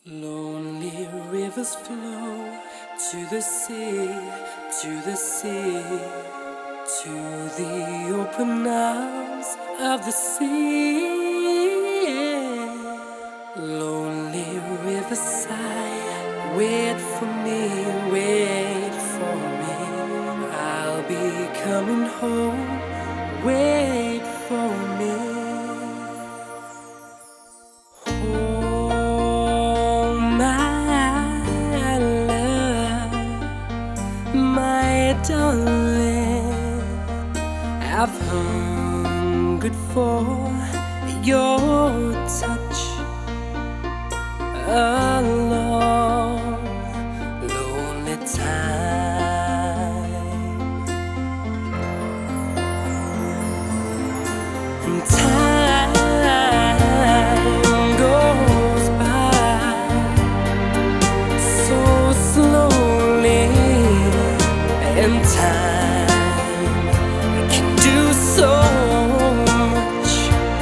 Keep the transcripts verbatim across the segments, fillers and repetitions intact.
Lonely rivers flow to the sea, to the sea, to the open arms of the sea. Lonely rivers sigh, wait for me, wait for me. I'll be coming home, wait for me. My darling, I've hungered for your touch a long, lonely time. And time goes by so slowly, and time can do so much.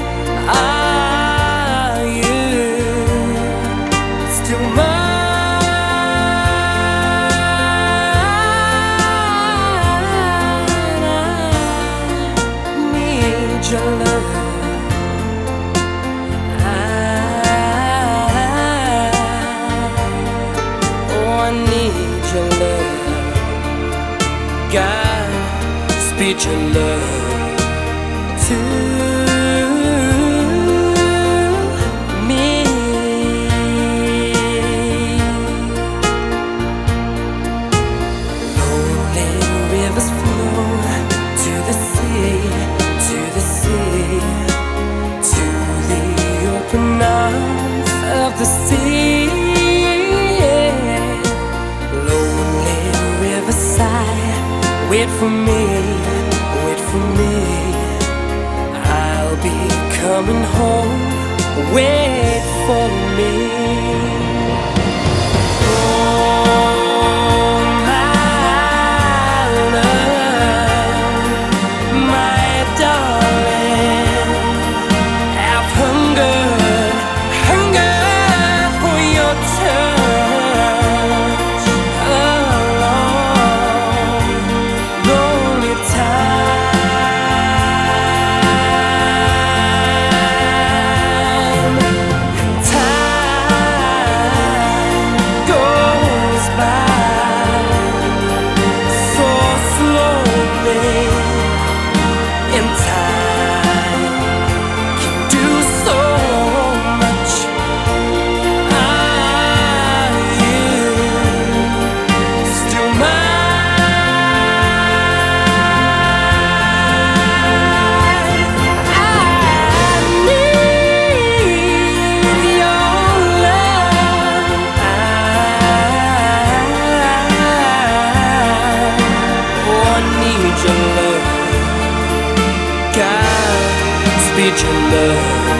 Are you still mine? I need your love. I, oh, I need your love. God, speak your love to me. Lonely rivers flow to the sea, to the sea, to the open arms of the sea. Lonely rivers sigh, wait for me, wait for me. I'll be coming home, wait for me. Oh, my love, my darling, I've hungered, hungered for your touch. Your love, God, speak your love.